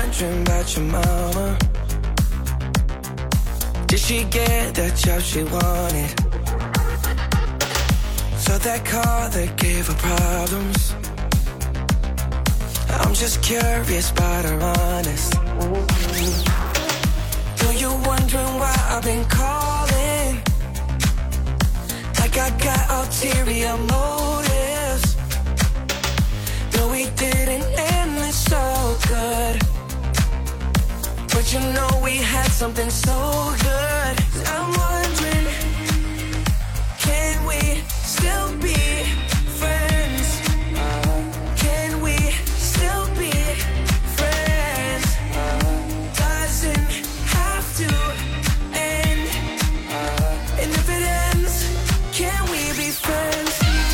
wondering about your mama. Did she get that job she wanted? So that car that gave her problems. I'm just curious about her honest. Know you're wondering why I've been calling, like I got ulterior motives. No, we didn't end this so good, but you know we had something so good. I'm wondering, can we still be friends? Can we still be friends? Doesn't have to end. And if it ends, can we be friends?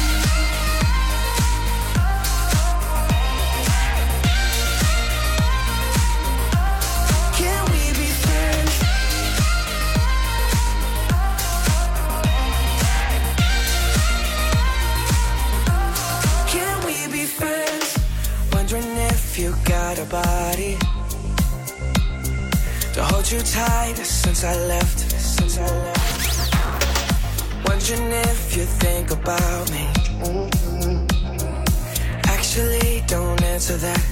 Can we be friends? Can we be friends? Wondering if you got a body to hold you tight since I left. Wondering if you think about me. Actually, don't answer that.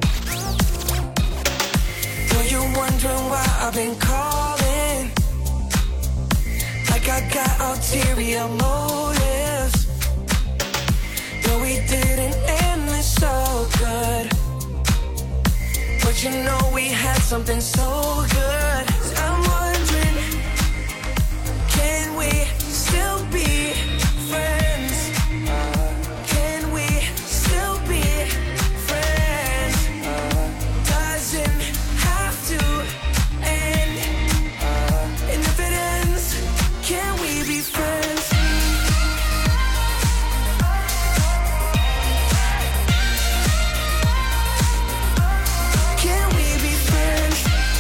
Know you're wondering why I've been calling, like I got ulterior motives. No, we didn't end this so good, but you know we had something so good. I'm wondering, can we still be friends? Can we still be friends? Doesn't have to end. And if it ends, can we be friends? Can we be friends?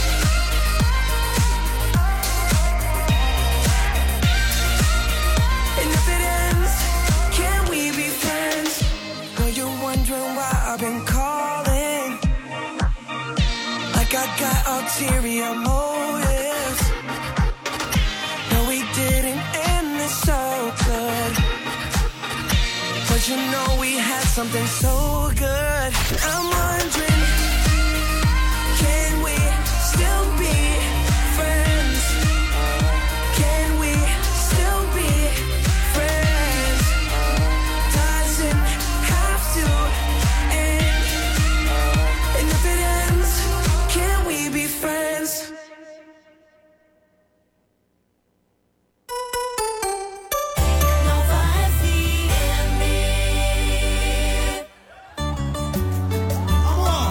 And if it ends, can we be friends? Know you're wondering why I've been calling, like I got ulterior motives. No, we didn't end this so good, but you know we had something so good. I'm wondering, can we still be friends? Can we still be friends? Doesn't have to end. And if it ends, can we be friends? Nova FM. Come on.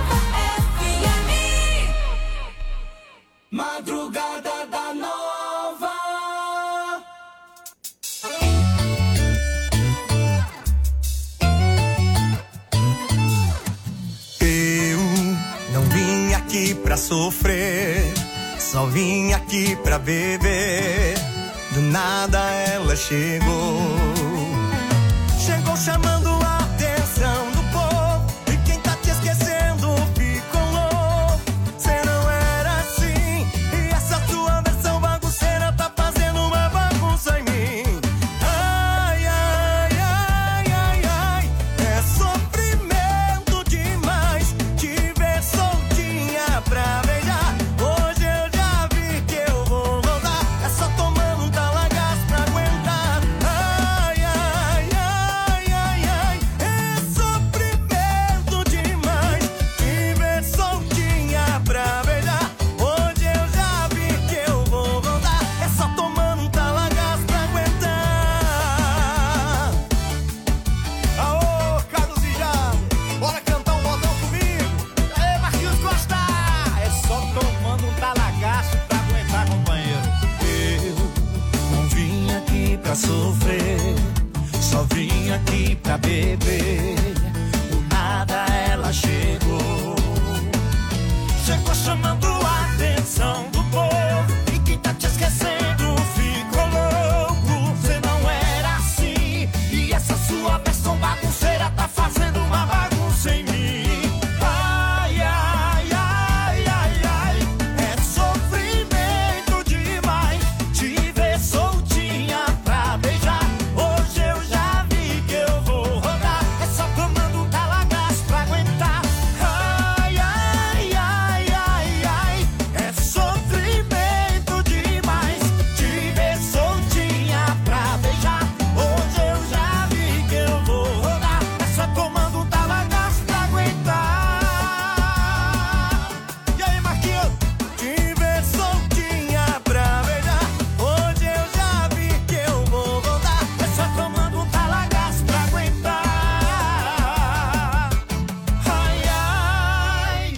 Madrugada da Nova. Eu não vim aqui pra sofrer, só vim aqui pra beber. Do nada ela chegou chamando a atenção do povo. E quem tá te esquecendo ficou louco. Cê não era assim, e essa tua versão bagunceira tá fazendo uma bagunça em mim. Ai, ai, ai, ai, ai, é sofrimento demais te ver soltinha pra beijar. Hoje eu já vi que eu vou voltar, é só tomando um talagás pra aguentar. Ai, ai, ai, ai, ai, é sofrimento demais te ver soltinha pra beijar. Hoje eu já vi que eu vou voltar, é só tomando um talagás pra aguentar. Aô, Carlos e Jade, bora cantar um modão comigo? Aê, Marquinhos Costa! É só tomando um talagaço pra aguentar, companheiro. Eu não vim aqui pra sofrer, só vim aqui pra beber. Do nada ela chegou chamando a atenção do povo. E quem tá te esquecendo ficou louco. Cê não era assim, e essa sua versão bagunceira tá fazendo uma bagunça em mim. Ai, ai, ai, ai, ai, é sofrimento demais te ver soltinha pra beijar. Hoje eu já vi que eu vou rodar, é só tomando um talagás pra aguentar. Ai, ai, ai, ai, ai, é sofrimento demais te ver soltinha pra beijar. Hoje eu já vi que eu vou rodar, é só tomando um talagás pra aguentar. E aí, Marquinhos? Te ver soltinha pra beijar. Hoje eu já vi que eu vou voltar, é só tomando um talagás pra aguentar. Ai, ai.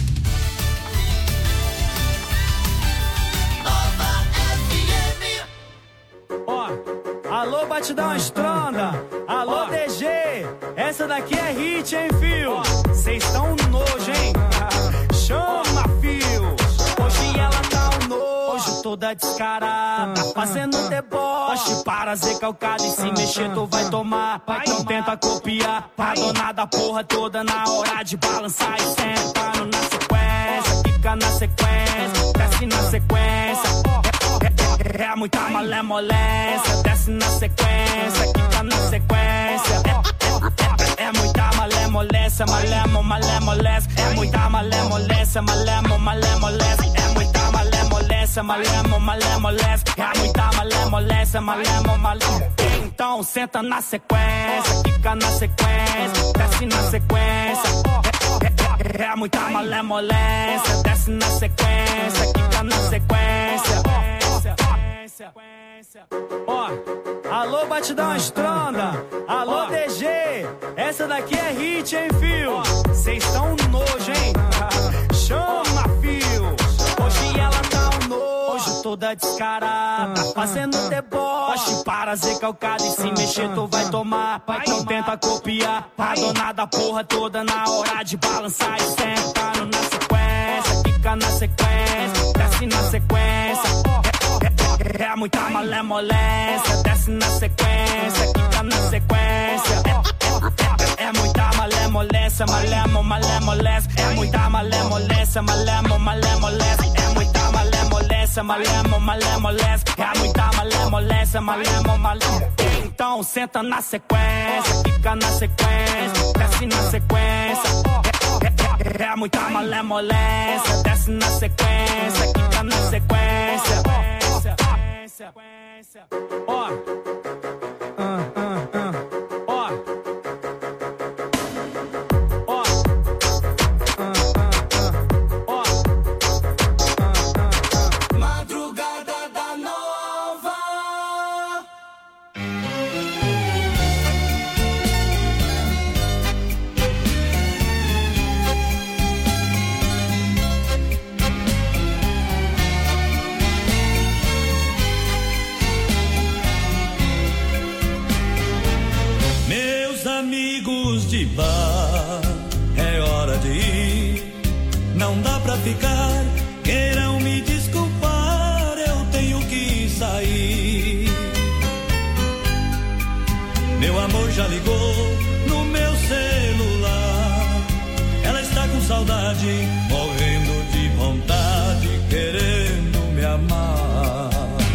Nova FM. Ó, alô, Batidão Estronda. Alô, DG. Essa daqui é hit, hein, fio? Cês tão nojo, hein? Chama, fio. Hoje ela tá um nojo, toda descarada, fazendo deboche. Para ser calcada e se mexer tu vai tomar. Não tenta copiar, pra dona da porra toda na hora de balançar e sentando na sequência. Fica na sequência, desce na sequência. É muita malemolência, desce na sequência, quica na sequência. É muita malemolência, malemolência. É muita malemolência, malemolência. É muita malemolência, malemolência. É muita malemolência, malemolência. Então senta na sequência, quica na sequência, desce na sequência. É muita malemolência, desce na sequência, quica na sequência. Ó, alô, Batidão Estronda. Alô, DG. Essa daqui é hit, hein, fio? Cês tão nojo, hein? Chama, fio. Hoje ela tá um nojo, toda descarada, fazendo deboche. Para ser calcada e se mexer tu vai tomar. Não tenta copiar, pra dona da porra toda na hora de balançar e sentando na sequência. Fica na sequência, desce na sequência. É muita malemolência, desce na sequência, quica na sequência. É muita malemolência, malemolência. É muita malemolência, malemolência. É muita malemolência, malemolência. É muita malemolência, malemolência. Então senta na sequência, quica na sequência, desce na sequência. É muita malemolência, desce na sequência, quica na sequência. Ó, Madrugada da Nova. sair. Meu amor já ligou no meu celular. Ela está com saudade, morrendo de vontade, querendo me amar.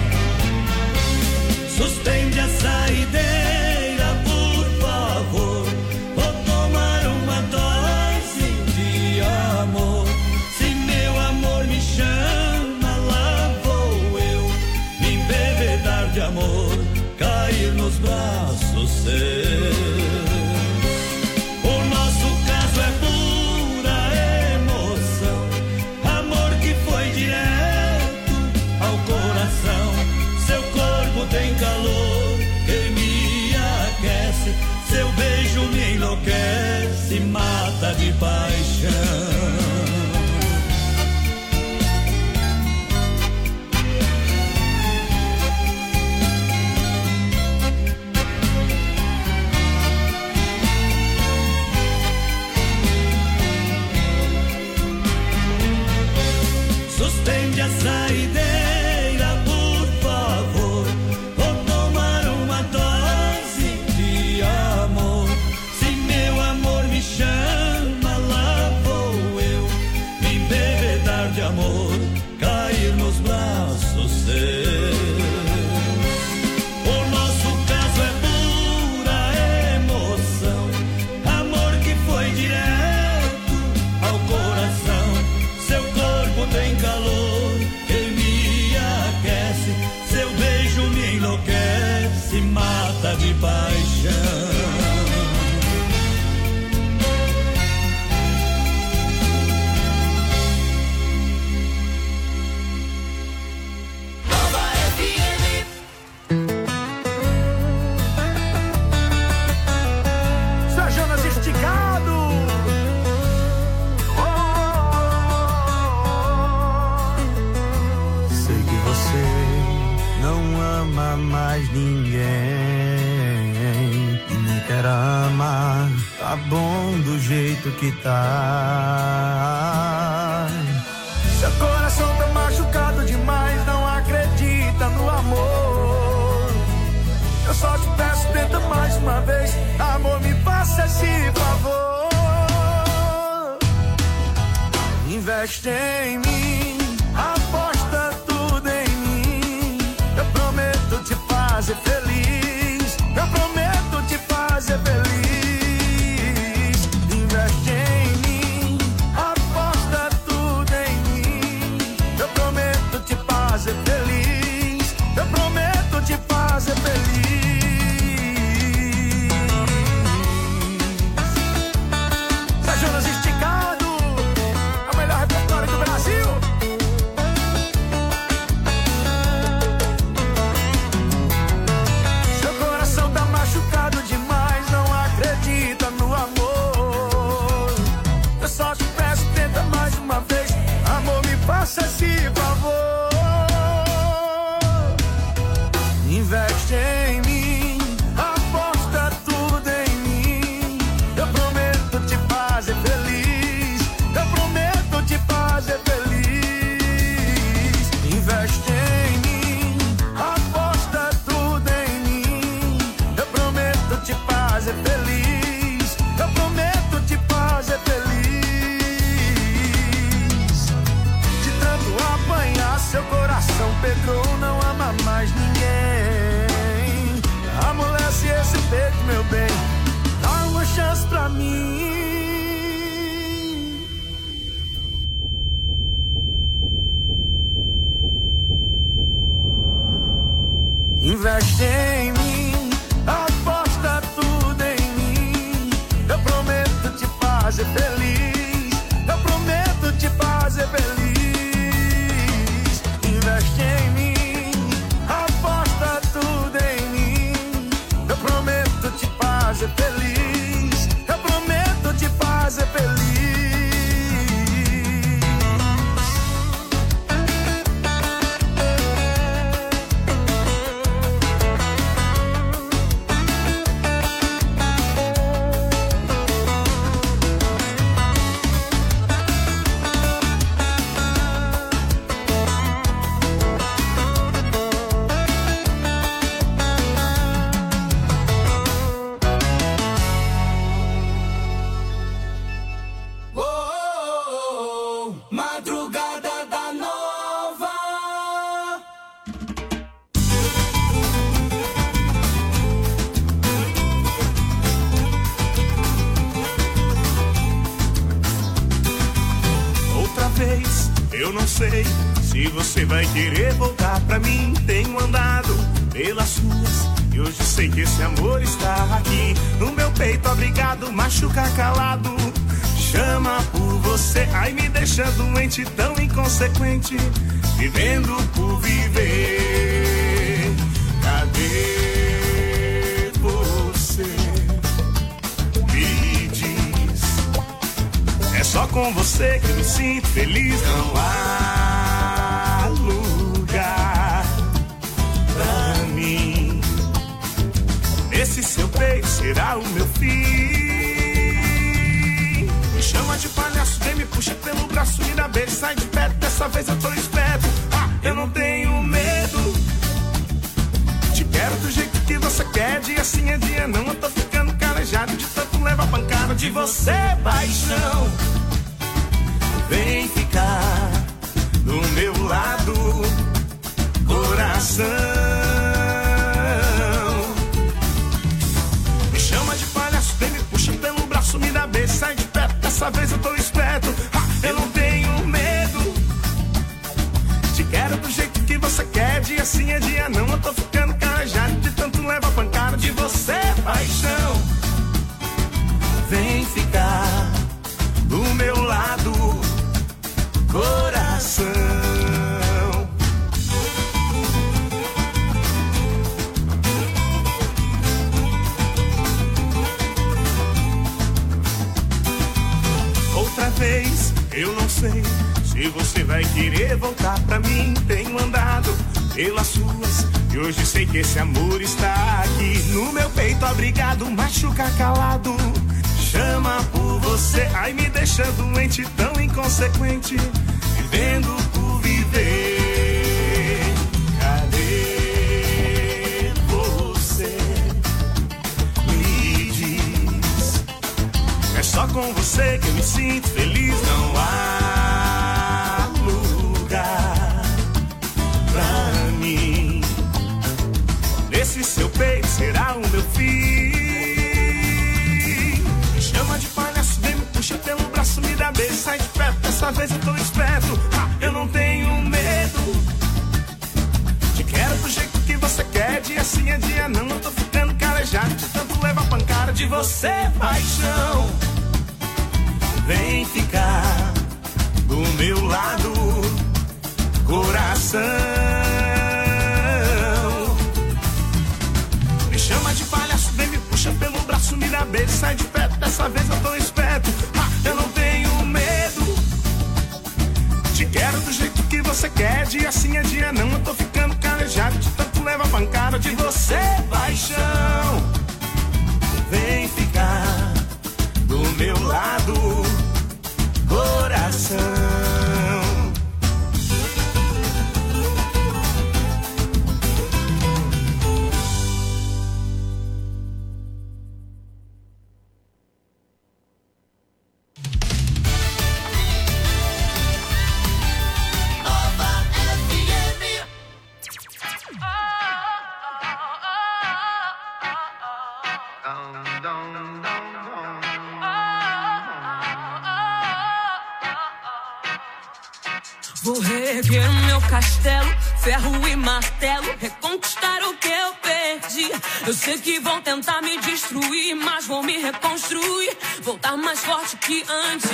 Suspende a saideira, por favor. Vou tomar uma dose de amor. Se meu amor me chama, lá vou eu me embebedar de amor, cair nos braços seus. O nosso caso é pura emoção, amor que foi direto ao coração. Seu corpo tem calor que me aquece, seu beijo me enlouquece, mata de paixão. Suspende a saideira, por favor. Vou tomar uma dose de amor. Se meu amor me chama, lá vou eu me embebedar de amor, cair nos braços seus. O nosso caso é pura emoção, amor que foi direto ao coração. Seu corpo tem calor que me aquece, seu beijo me enlouquece, mata de paixão. Sou Jonas Esticado. Sei que você não ama mais ninguém e nem quer amar. Tá bom do jeito que tá. Seu coração tá machucado demais, não acredita no amor. Eu só te peço, tenta mais uma vez. Amor, me faça esse favor. Investe em mim, aposta tudo em mim. Eu prometo te fazer feliz. Eu prometo te fazer feliz. Investe em mim, aposta tudo em mim. Eu prometo te fazer feliz. Eu prometo te fazer feliz. São Jonas Esticado, a melhor repertório do Brasil. Seu coração tá machucado demais, não acredita no amor. Eu só te peço, tenta mais uma vez. Amor, me faça esse favor. Investe em mim, aposta tudo em mim. Eu prometo te fazer feliz. Eu prometo te fazer feliz. Investe em mim, aposta tudo em mim. Eu prometo te fazer feliz. Eu prometo te fazer feliz. De tanto apanhar, seu coração pegou, não ama mais ninguém. Amolece esse peito, meu bem, dá uma chance pra mim. Investe em mim, aposta tudo em mim. Eu prometo te fazer feliz. Eu prometo te fazer feliz. Investe em mim, aposta tudo em mim. Eu prometo te fazer feliz. Eu prometo te fazer feliz. sei se você vai querer voltar pra mim. Tenho andado pelas ruas e hoje sei que esse amor está aqui no meu peito, abrigado, machuca calado. Chama por você, ai me deixa doente, tão inconsequente, vivendo por viver. Cadê você? Me diz. É só com você que eu me sinto feliz. Não há lugar pra mim. Esse seu peito será o meu fim. Me chama de palhaço, vem me puxa pelo braço, me dá beijo, sai de perto, dessa vez eu tô esperto. Eu não tenho medo. Te quero do jeito que você quer, dia sim é dia não. Eu tô ficando calejado de tanto levar pancada de você, paixão. Vem ficar do meu lado, coração. Me chama de palhaço, vem me puxa pelo braço, me dá beijo, sai de perto, dessa vez eu tô esperto. Eu não tenho medo. Te quero do jeito que você quer, dia sim é dia não. Eu tô ficando calejado de tanto levar pancada de você, paixão. Vem ficar do meu lado, coração. Outra vez, eu não sei se você vai querer voltar pra mim. Tenho andado pelas ruas e hoje sei que esse amor está aqui no meu peito, abrigado, machuca calado. Chama por você, ai me deixa doente, tão inconsequente, vivendo por viver. Cadê você? Me diz. É só com você que eu me sinto feliz. Não há lugar pra mim. Nesse seu peito será o meu fim. Me chama de palhaço, vem me puxa pelo braço, me dá beijo, sai de perto, dessa vez eu tô esperto. Eu não tenho medo. Te quero do jeito que você quer, dia sim é dia não. Eu tô ficando calejado de tanto levar pancada de você, paixão. Vem ficar do meu lado, coração. Me chama de palhaço, vem me puxa pelo braço, me dá beijo, sai de perto, dessa vez eu tô esperto. Eu não tenho medo. Te quero do jeito que você quer, dia sim é dia não. Eu tô ficando calejado de tanto levar pancada de você, paixão. Vem ficar do meu lado, coração. Vou reerguer o meu castelo, ferro e martelo, reconquistar o que eu perdi. Eu sei que vão tentar me destruir, mas vou me reconstruir, voltar mais forte que antes.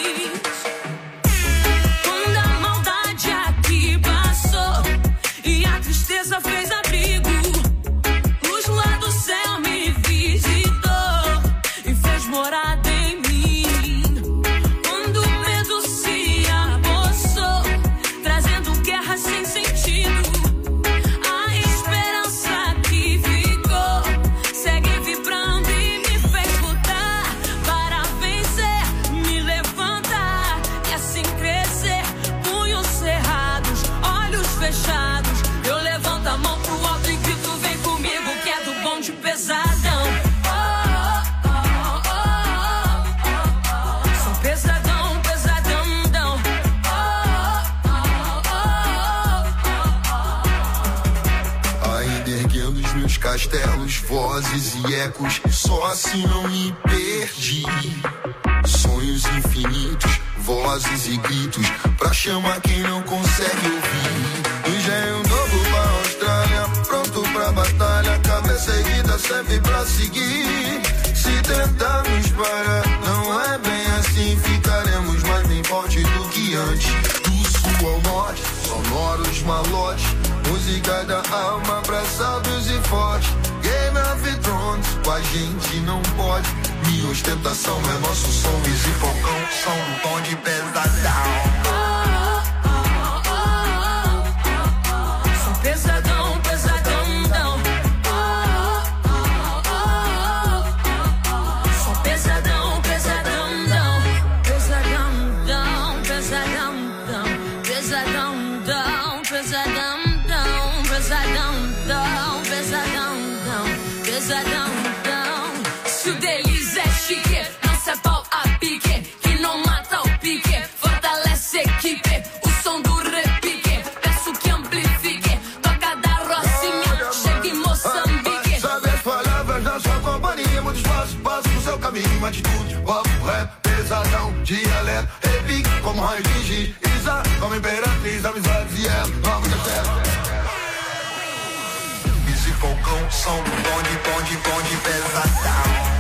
Quando a maldade aqui passou e a tristeza fez abrigo, luz lá do céu me visitou e fez morada em mim. Quando o medo se apossou, trazendo guerra sem sentido, a esperança que ficou segue vibrando e me fez lutar para vencer, me levantar erguendo os meus castelos, vozes e ecos, só assim não me perdi. Sonhos infinitos, vozes e gritos, pra chamar quem não consegue ouvir. Engenho novo pra Austrália, pronto pra batalha, cabeça erguida serve pra seguir. Se tentarmos parar, não é bem assim, ficaremos mais bem forte do que antes. Do sul ao norte, sonoros malotes, música da alma pra sábios e fortes. Game of Thrones, com a gente não pode. Minha ostentação é nosso som, Easy Falcão, som do tom de pesadão. Sou pesadão, pesadão. Sou pesadão, pesadão. Pesadão, pesadão. Pesadão, pesadão. Pesadão. Se o deles é chique, não se pau a pique, que não mata o pique, fortalece a equipe, o som do repique, peço que amplifique, toca da Rocinha, chega em Moçambique. Sabe as palavras da sua companhia, muito espaço, passo no seu caminho, atitude, papo, rap, pesadão, dialeto, repique, como raio de giz, Isa, como imperatriz, amizades e ela, nova de fé. Easy Falcão, som do tom de pesadão.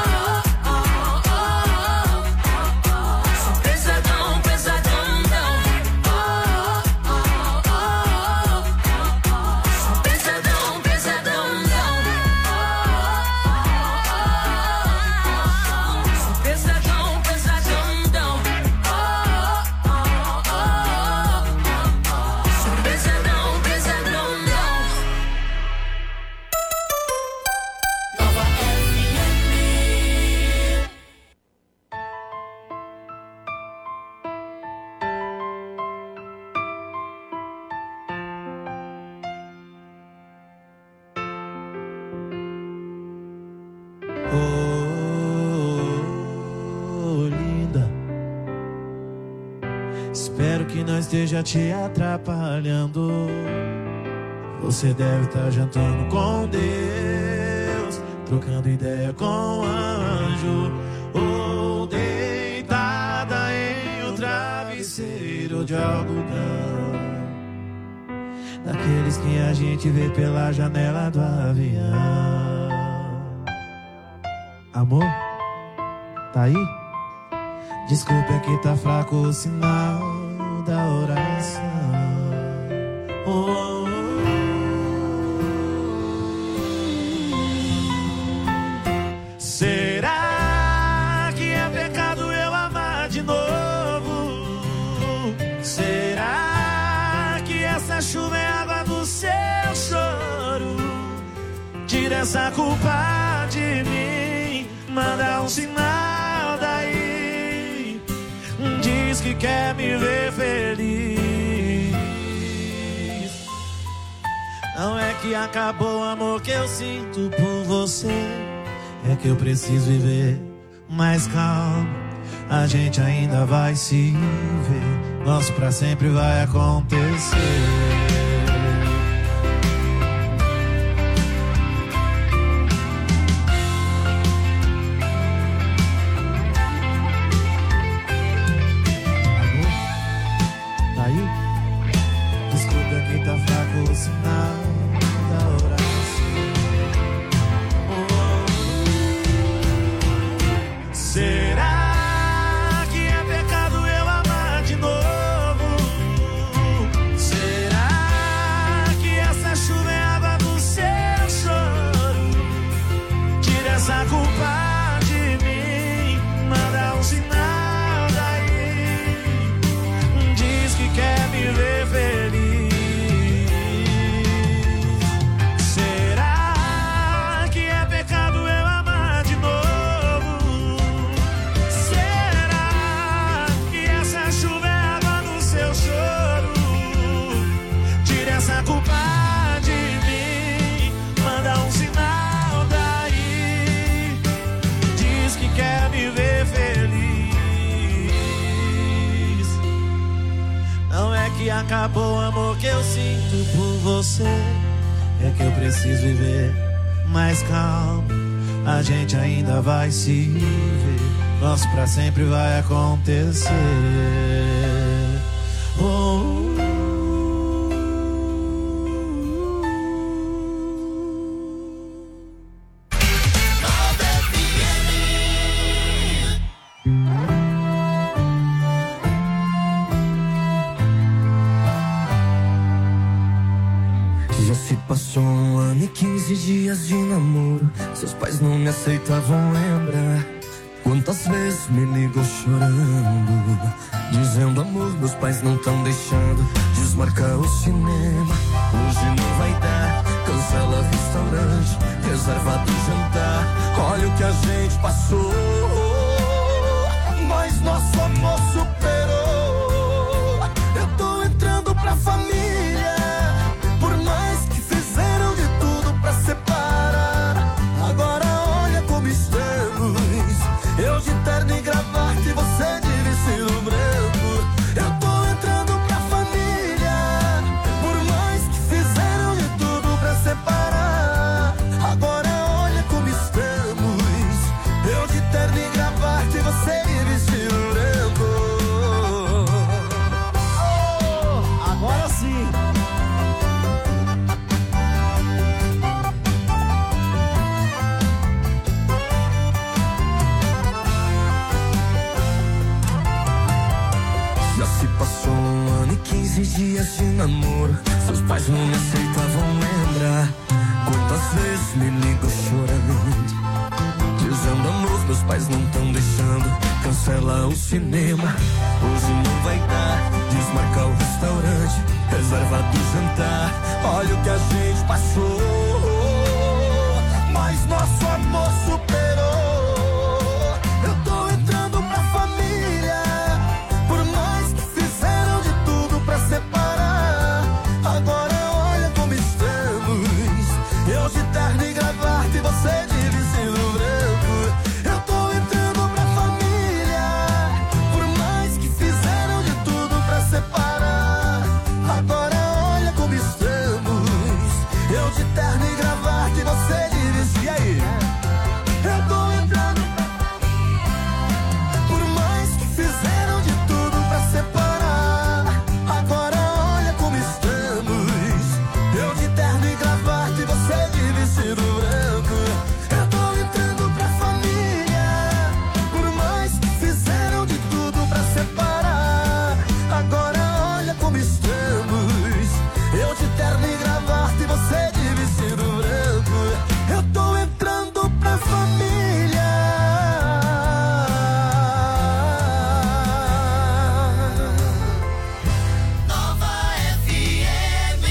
Esteja te atrapalhando. Você deve estar jantando com Deus, trocando ideia com um anjo, ou deitada em um travesseiro de algodão, daqueles que a gente vê pela janela do avião. Amor, tá aí? Desculpa, é que tá fraco o sinal da oração. Oh, oh. Será que é pecado eu amar de novo? Será que essa chuva é água do seu choro? Tira essa culpa de mim, manda um sinal daí, diz que quer me ver feliz. Não é que acabou o amor que eu sinto por você, é que eu preciso viver mais calmo. A gente ainda vai se ver, nosso pra sempre vai acontecer. Acabou o amor que eu sinto por você, É que eu preciso viver mais calmo. A gente ainda vai se ver. Nosso pra sempre vai acontecer. Oh. Já se passou 1 ano e 15 dias de namoro. Seus pais não me aceitavam, lembra? Quantas vezes me ligou chorando, dizendo amor, meus pais não tão deixando. Desmarcar o cinema, hoje não vai dar. Cancela restaurante, reservado jantar. Olha o que a gente passou, mas nosso amor superou. Eu tô entrando pra família, por mais que fizeram de tudo pra separar. Agora olha como estamos. Eu de terno e gravata e você de vestido branco. Eu tô entrando pra família, por mais que fizeram de tudo pra separar. Agora olha como estamos. Eu de terno e gravata e você de vestido branco. Oh, agora sim. Já se passou 1 ano e 15 dias de namoro. Seus pais não me aceitavam, lembra? Quantas vezes me ligam chorando, dizendo amor, meus pais não tão deixando. Cancela o cinema, hoje não vai dar. Desmarcar o restaurante, reservado o jantar. Olha o que a gente passou, mas nosso amor superou. Eu tô entrando pra família, por mais que fizeram de tudo pra separar. Agora olha como estamos. Eu de terno e gravata e você de vestido branco. Eu tô entrando pra família, por mais que fizeram de tudo pra separar. Agora olha como estamos. Eu de terno e gravata e você de vestido. E aí? Eu tô entrando pra família, por mais que fizeram de tudo pra separar. Agora olha como estamos. Eu de terno e gravata e você de vestido branco. Eu tô entrando pra família, por mais que fizeram de tudo pra separar. Agora olha como estamos. Eu de terno e gravata e você de vestido branco. Eu tô entrando pra família. Nova FM.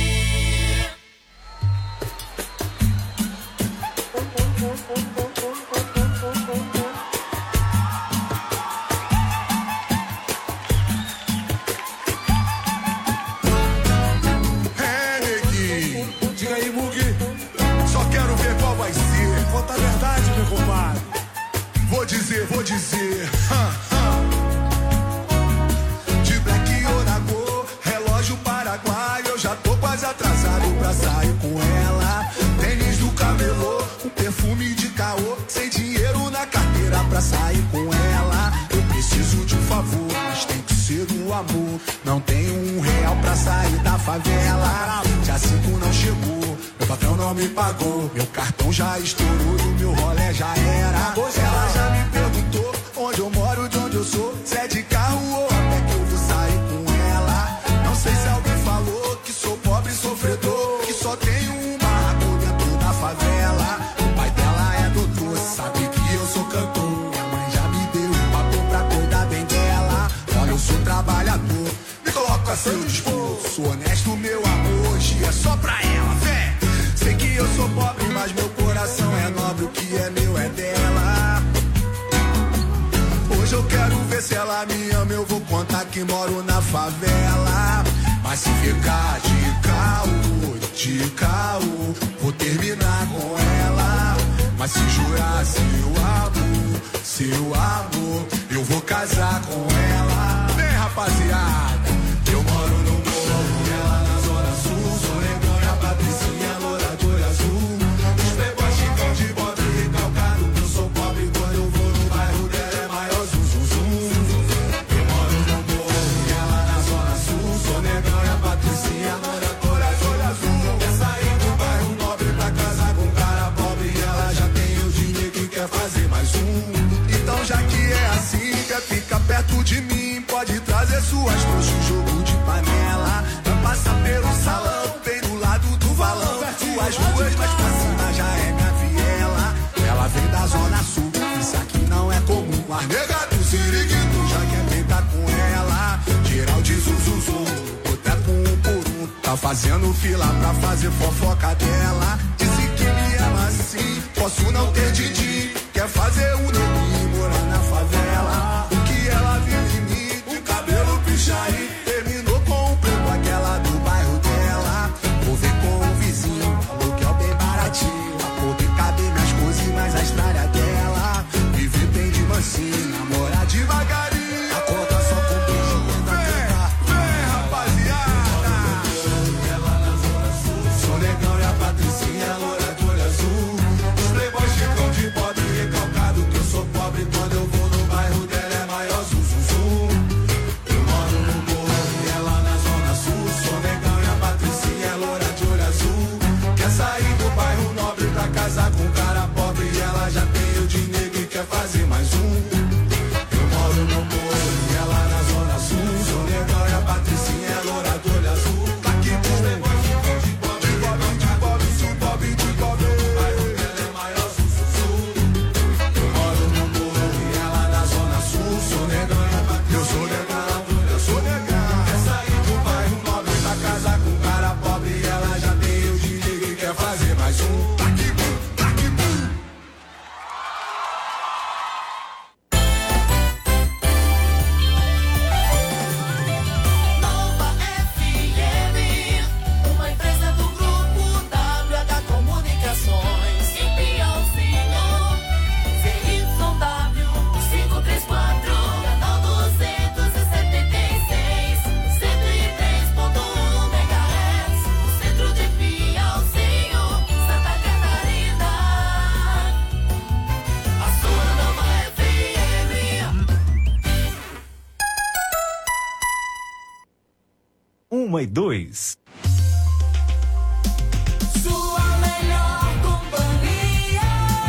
É, neguinho. Diga aí, Mug. Só quero ver qual vai ser. Conta a verdade, meu compadre. Vou dizer. De Black Orago, relógio paraguaio. Eu já tô quase atrasado pra sair com ela. Tênis do camelô, um perfume de caô. Sem dinheiro na carteira pra sair com ela. Eu preciso de um favor, mas tem que ser um amor. Não tenho R$1 pra sair da favela. Dia 5 não chegou, meu patrão não me pagou. Meu cartão já estourou e o meu rolê já era. Ela já me perguntou onde eu moro, de onde eu sou. Se é de carro ou a pé que eu vou sair com ela. Não sei se alguém falou que sou pobre e sofredor, que só tenho um barraco dentro da favela. O pai dela é doutor, sabe que eu sou cantor. Minha mãe já me deu um papo pra cuidar bem dela. Olha, eu sou trabalhador, me coloco a seu dispor. Sou honesto, meu amor, hoje é só pra ela, fé. Sei que eu sou pobre, mas meu coração é nobre. O que é meu é dela. Hoje eu quero ver se ela me ama. Eu vou contar que moro na favela. Mas se ficar de caô, vou terminar com ela. Mas se jurar seu amor, eu vou casar com ela. Bem, rapaziada, eu moro no morro, ela na zona sul. Sou negão e a Patricinha louca. suas trouxas, jogo de panela. Passa pelo salão, bem do lado do valão. Suas ruas mais pra cima já é minha viela. Ela vem da zona sul, isso aqui não é comum. Mas nega do Siriguito já quer tentar com ela. Geral de zuzuzu, boteco um por um. Tá fazendo fila pra fazer fofoca dela. Disse que me ama assim, posso não ter Didi. Quer fazer um neguinho morar na favela. O que ela viu em mim, o cabelo pichaí. Terminou com o preto, aquela do bairro dela. Vou ver com o vizinho, aluguel bem baratinho. Pra poder caber minhas coisas e mais a história dela. Viver bem de mansinho, namorar devagarinho. A conta só com beijo, vem rapaziada. Ela na zona sul, sou legal e a Patricinha loira de olho azul. Os playboys ficam de pobre recalcado que eu sou pobre. Quando eu vou no bairro dela é maior zuzuzu. Eu moro no morro e ela na zona sul. Sou legal e a Patricinha é loira de olho azul. Quer sair do bairro nobre pra casar com um cara pobre. E ela já tem o de negro e quer fazer mais um. Eu moro no morro e ela na zona sul. Sou legal e a Patricinha é loira de olho azul. Aqui dos playboys ficam de pobre, de pobre, de pobre, de pobre. O bairro dela é maior zuzuzu. Eu moro no morro e ela na zona sul. Sou legal e a Patricinha eu sou legal, eu sou legal. Quer sair do bairro nobre pra casar com um cara pobre. E ela já tem o de negro e quer fazer mais um. Nova FM, uma empresa do grupo WH Comunicações. Em Piauzinho, ZYW 534, canal 276, 103.1 MHz, no centro de Piauzinho, Santa Catarina. A sua Nova FM. 1 e 2. Sua melhor companhia.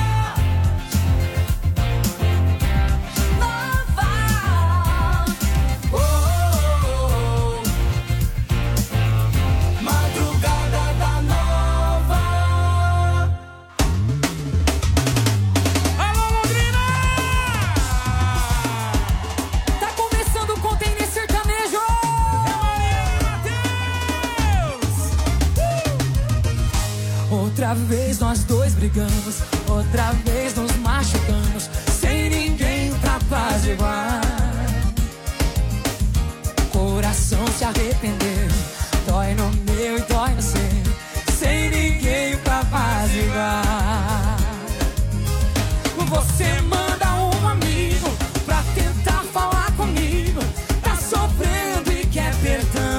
Nova. Oh, oh, oh. Madrugada da Nova. Alô, Londrina! Tá começando o Container Sertanejo! É Mariana Matheus! Outra vez nós dois brigamos, outra vez nos machucamos, sem ninguém pra apaziguar. Coração se arrependeu, dói no meu e dói no seu, sem ninguém pra apaziguar. Você manda um amigo pra tentar falar comigo, tá sofrendo e quer perdão.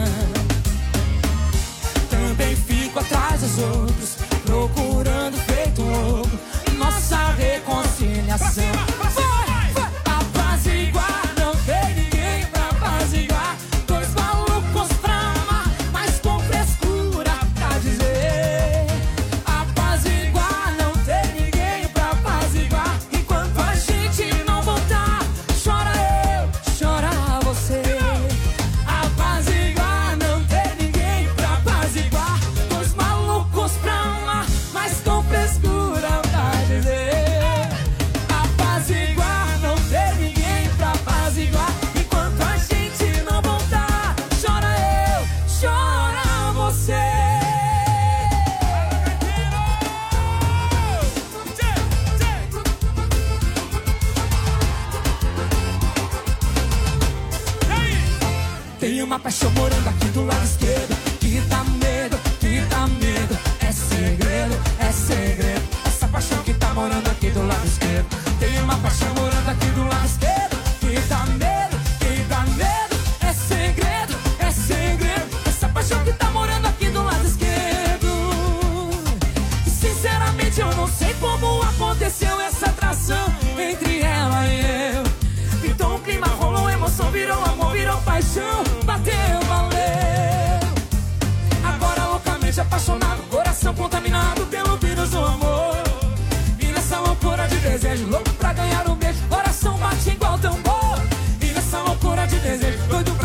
Também fico atrás dos outros, procurando feito louco nossa reconciliação. Vai, apaziguar, não tem ninguém pra apaziguar. Dois malucos pra amar, mas com frescura pra dizer. Apaziguar, não tem ninguém pra apaziguar. Enquanto a gente não voltar, chora eu, chora você. Apaziguar, não tem ninguém pra apaziguar. Dois malucos pra amar, mas com frescura pra dizer. Apaziguar, não tem ninguém pra apaziguar. Enquanto a gente não voltar, chora eu, chora você. Tem uma paixão morando aqui do lado esquerdo, que dá medo, é segredo, é segredo. Essa paixão que tá morando aqui do lado esquerdo. Tem uma paixão morando aqui do lado esquerdo, que dá medo, é segredo, é segredo. Essa paixão que tá morando aqui do lado esquerdo. Sinceramente eu não sei como aconteceu essa atração entre ela e eu. Então o clima rolou, emoção virou amor, virou paixão, bateu, valeu. Agora loucamente apaixonado, coração contaminado pelo vírus do amor. E nessa loucura de desejo, louco pra ganhar um beijo, coração bate igual tambor. E nessa loucura de desejo, doido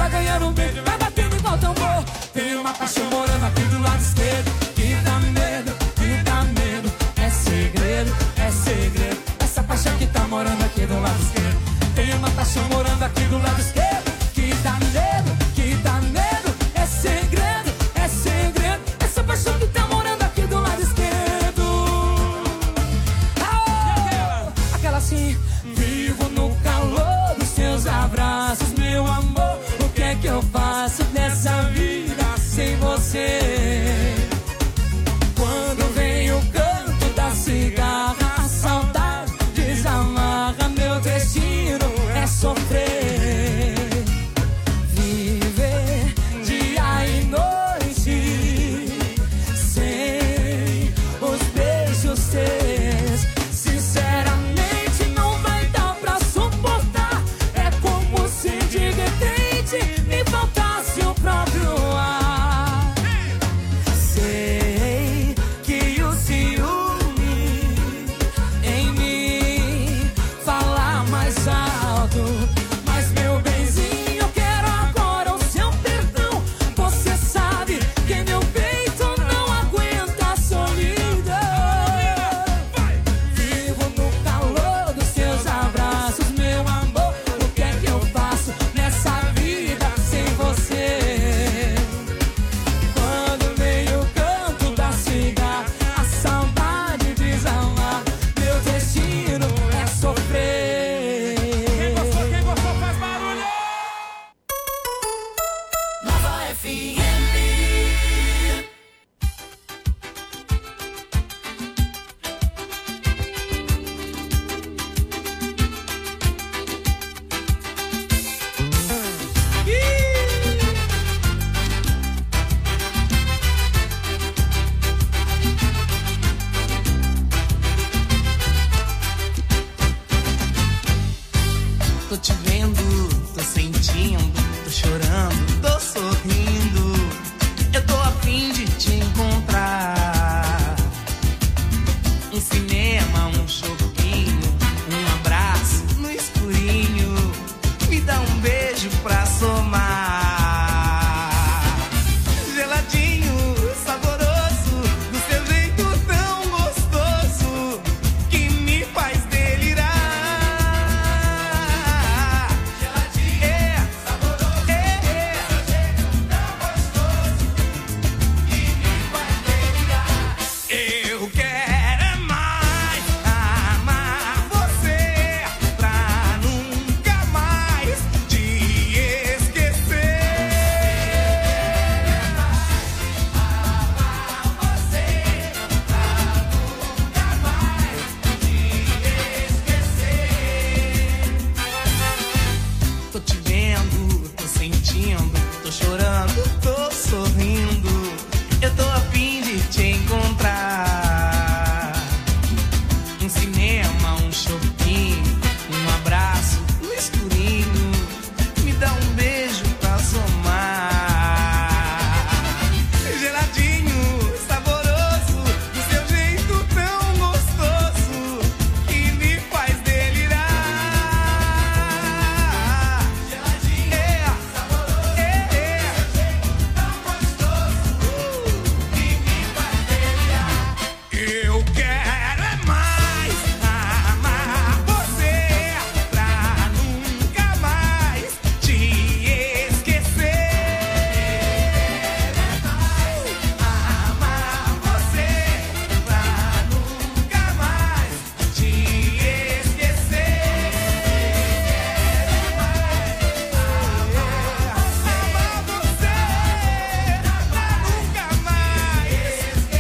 sentindo, tô chorando, tô sorrindo. Eu tô a fim de te encontrar. Um cinema, um shopping, um abraço no escurinho. Me dá um beijo pra somar. Geladinho, saboroso, do seu jeito tão gostoso, que me faz delirar. Geladinho, saboroso, do seu jeito tão gostoso, que me faz delirar. Eu quero é mais amar você, pra nunca mais te esquecer. Tô te vendo, tô sentindo, tô chorando, tô sorrindo. Eu tô a fim de te encontrar. Um cinema, um shopping, um abraço no escurinho. Me dá um beijo pra somar. Geladinho, saboroso, do seu jeito tão gostoso, que me faz delirar. Geladinho, saboroso, do seu jeito tão gostoso, que me faz delirar. Eu quero é mais amar você, pra nunca mais te esquecer. Amar você, pra nunca mais te esquecer. Amar você, pra nunca mais te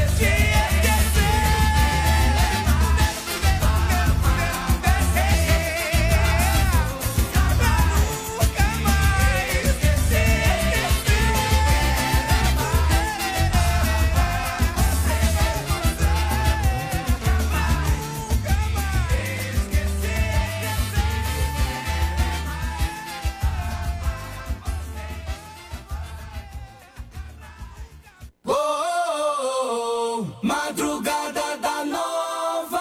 Madrugada da Nova.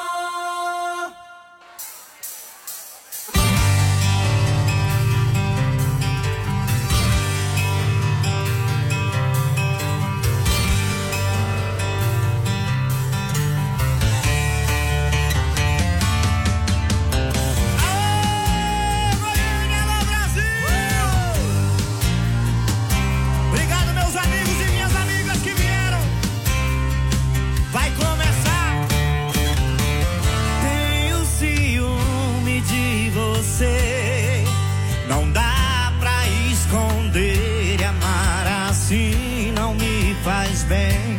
Obrigado, meus amigos e minhas amigas que vieram. Vai começar. Tenho ciúme de você, não dá pra esconder. E amar assim não me faz bem.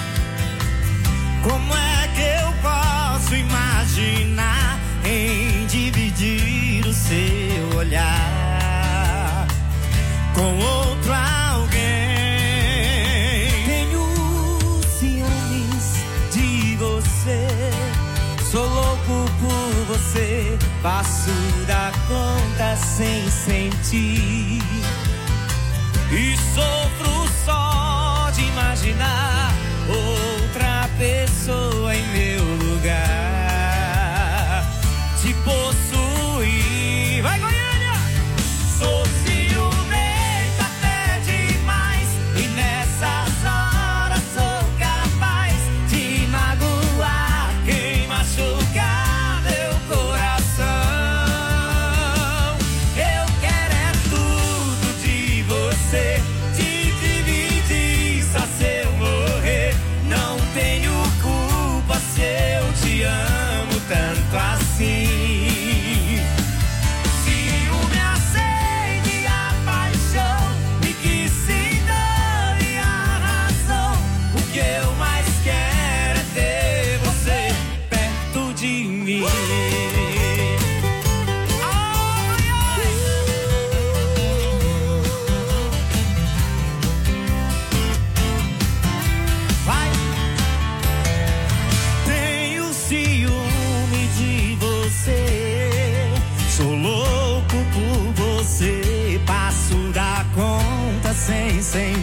Como é que eu posso imaginar em dividir o seu olhar com outro alguém? Tenho ciúmes de você, sou louco por você, passo da conta sem sentir e sofro só de imaginar outra pessoa em meu lugar, te possuir. Vai, Goiânia! Sou ciumento até demais, e nessas horas sou capaz de magoar quem machucar meu coração. Eu quero é tudo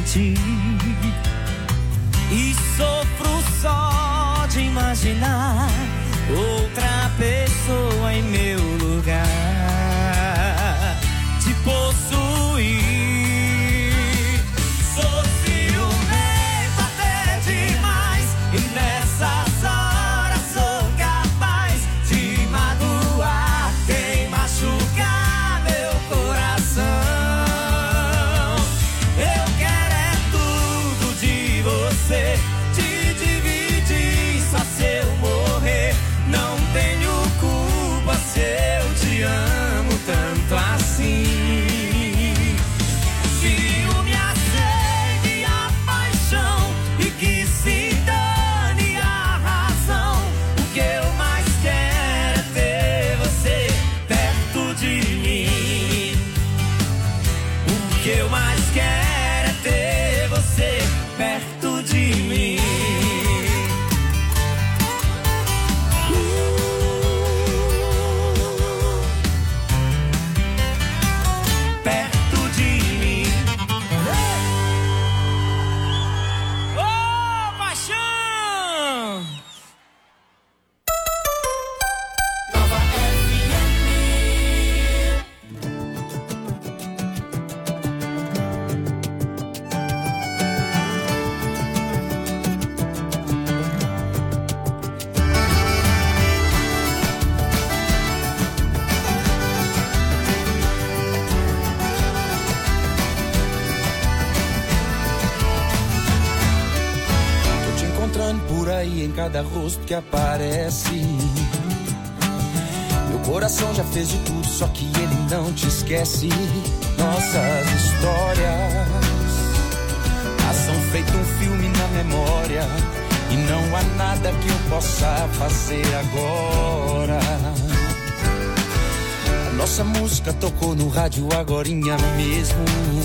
ti. E sofro só de imaginar outra pessoa em meu lugar, te possuir. Sou ciumento até demais, e nessas horas sou capaz de magoar quem machucar meu coração. Eu quero é tudo de você, te dividir só se eu morrer. Não tenho culpa se eu te amo tanto assim. Ciúme, a sede, a paixão, e que se dane a razão. O que eu mais quero é ter você perto de mim. O que eu mais quero é ter você perto de mim. Perto de mim. Ô, paixão! Nova FM. Tô te encontrando por aí em cada rosto que aparece. Meu coração já fez de tudo, só que ele não te esquece. Nossas histórias passam feito um filme na memória, e não há nada que eu possa fazer agora. A nossa música tocou no rádio agorinha mesmo.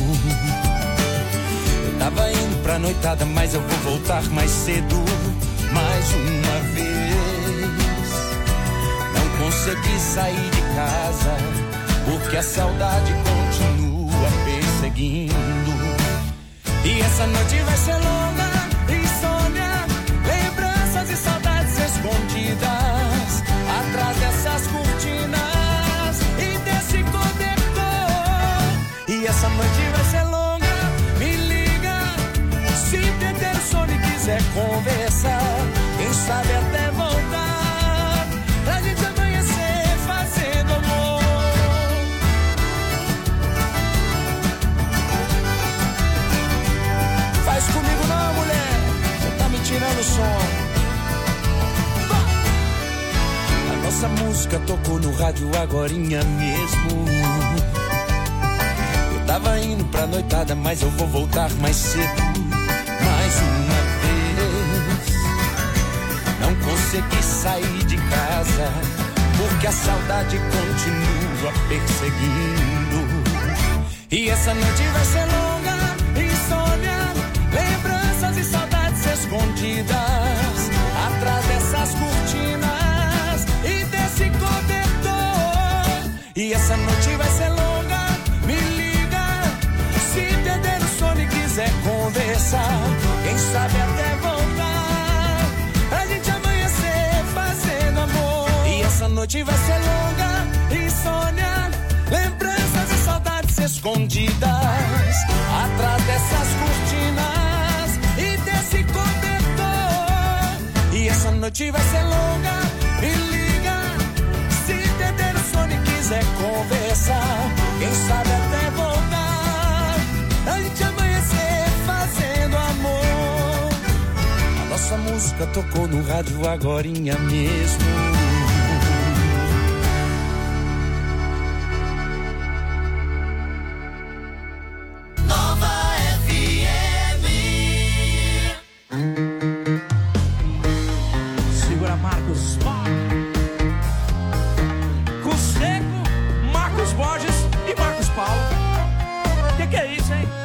Eu tava indo pra noitada, mas eu vou voltar mais cedo. Mais uma vez não consegui sair de casa, porque a saudade continua perseguindo. E essa noite vai ser longa, insônia, lembranças e saudades escondidas atrás dessas cortinas e desse cobertor. E essa noite vai ser longa, me liga se perder o sono e quiser conversar. Quem sabe até voltar pra gente amanhecer fazendo amor. Faz comigo não, mulher, você tá me tirando o som. A nossa música tocou no rádio agorinha mesmo. Eu tava indo pra noitada, mas eu vou voltar mais cedo. Mais uma vez não consegui sair de casa, porque a saudade continua perseguindo. E essa noite vai ser longa, insônia, lembranças e saudades escondidas atrás dessas cortinas e desse cobertor. E essa noite vai ser longa, me liga se perder o sono e quiser conversar. Quem sabe até voltar pra gente amanhecer fazendo amor. E essa noite vai ser longa, insônia, lembranças e saudades escondidas atrás dessas cortinas e desse cobertor. E essa noite vai ser longa, me liga se perder o sono e quiser conversar. Quem sabe até voltar a gente amanhecer fazendo amor. A nossa música tocou no rádio agorinha mesmo. Segura Marcos Seco, Marcos Borges e Marcos Paulo. Que é isso, hein?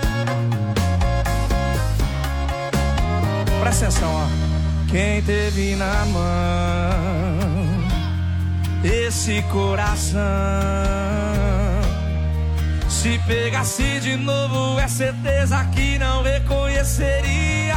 Presta atenção, ó. Quem teve na mão esse coração Se pegasse de novo, é certeza que não reconheceria,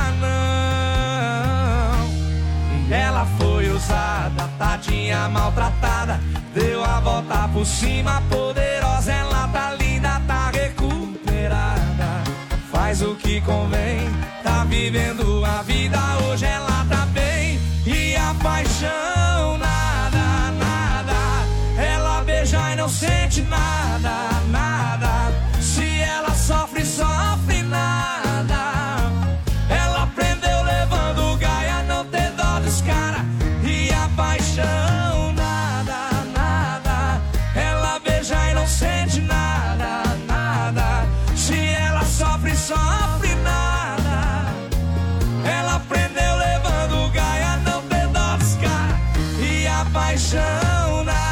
não. Ela foi usada, tadinha, maltratada, deu a volta por cima, poderosa. Ela tá linda, tá recuperada, faz o que convém, tá vivendo a vida. Hoje ela tá bem, e a paixão nada, nada. Ela beija e não sente nada, nada. Se ela sofre, sofre nada. Ela aprendeu levando gaia, não ter dó dos cara. E a paixão nada, nada. Ela beija e não sente nada, nada. Se ela sofre, sofre nada. Ela aprendeu levando gaia, não ter dó dos cara. E a paixão nada.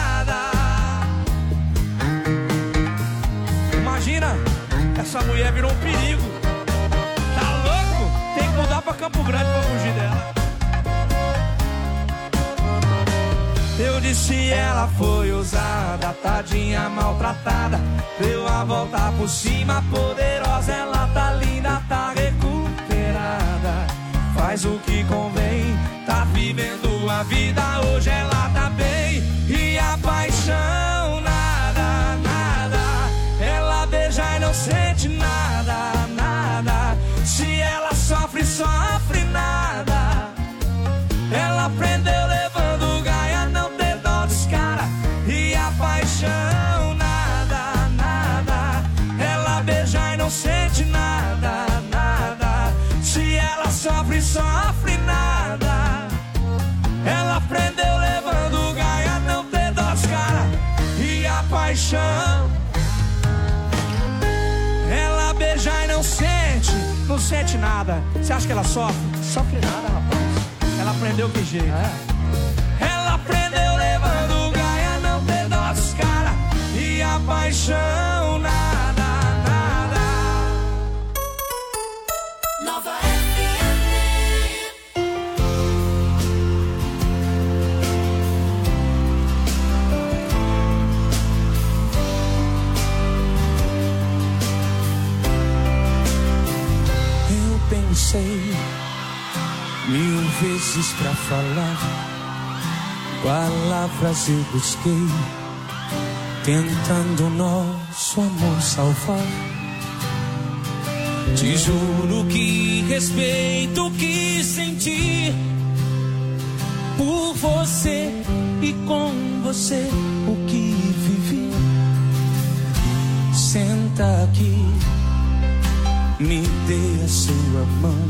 Imagina, essa mulher virou um perigo. Tá louco? Tem que mudar pra Campo Grande pra fugir dela. Eu disse ela foi usada, tadinha, maltratada, deu a volta por cima, poderosa. Ela tá linda, tá recuperada, faz o que convém, tá vivendo a vida. Hoje ela tá bem, e a paixão nada, nada. Ela beija e não sente nada, nada. Se ela sofre, sofre nada. Ela aprendeu levando gaia, não ter dó dos cara. E a paixão nada, nada. Ela beija e não sente nada, nada. Se ela sofre, sofre nada. Ela aprendeu levando gaia, não ter dó dos cara. E a paixão, ela beija e não sente nada. Você acha que ela sofre? Sofre nada, rapaz. Ela aprendeu que jeito? Ela aprendeu levando gaia, não ter dó dos cara. E a paixão nada, nada. Nova FM. Eu pensei 1000 vezes pra falar, palavras eu busquei, tentando nosso amor salvar. Te juro que respeito o que senti por você e com você o que vivi. Senta aqui, me dê a sua mão.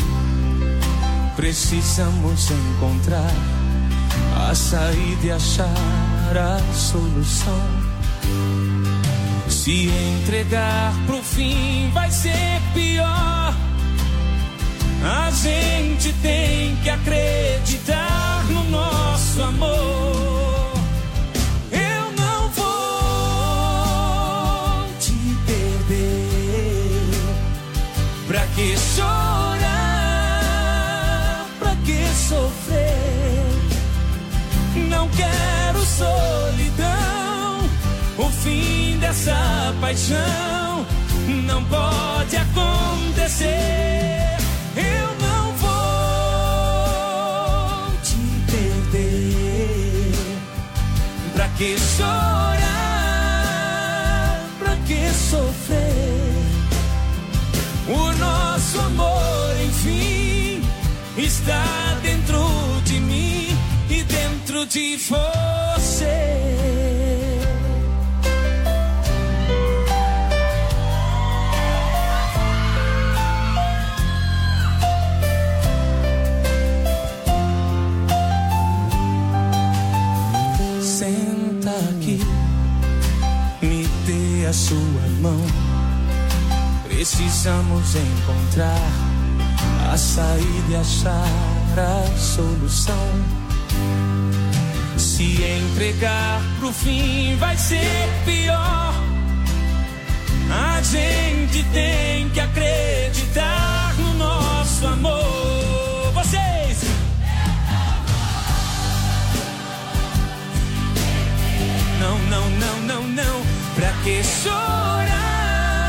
Precisamos encontrar a saída e achar a solução. Se entregar pro fim vai ser pior. A gente tem que acreditar no nosso amor. Eu não vou te perder. Pra que chorar? Pra que sofrer? Não quero solidão. O fim dessa paixão não pode acontecer. Eu não vou te perder. Pra que chorar? Pra que sofrer? O nosso amor, enfim, está dentro de mim e dentro de você. Senta aqui, me dê a sua mão. Precisamos encontrar a saída e achar a solução. Se entregar pro fim vai ser pior. A gente tem que acreditar no nosso amor. Vocês! Não, não, não, não, não. Pra que chorar?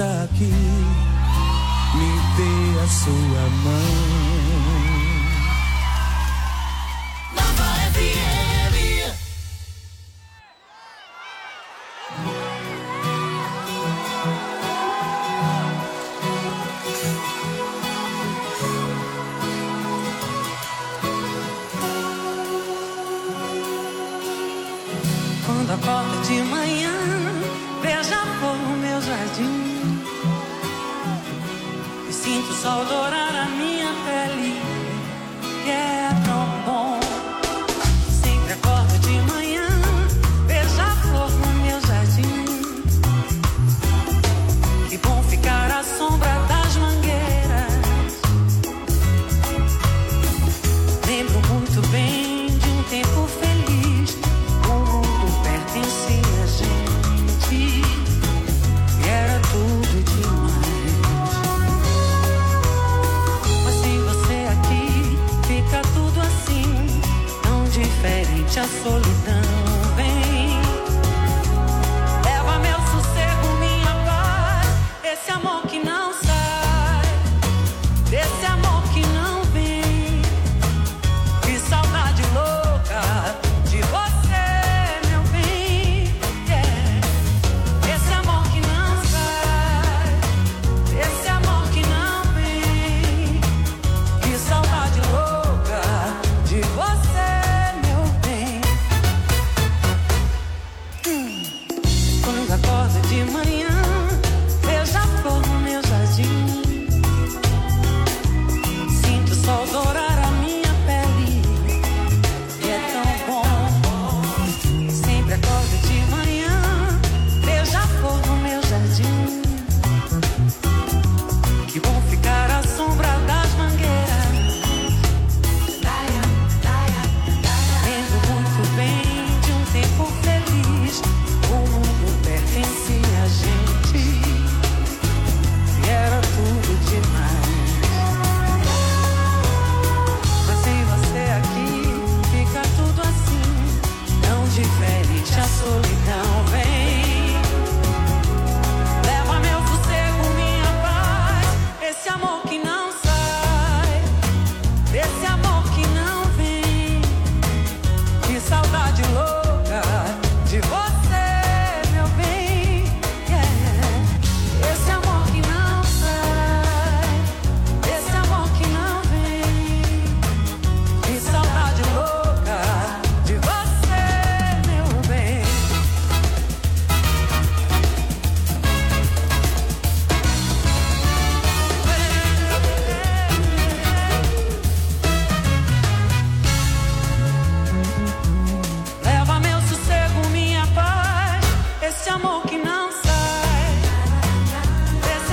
aqui, me dê a sua mão. Nova FM. Quando acordo de manhã, vejo a flor no meu jardim e sinto o sol dourar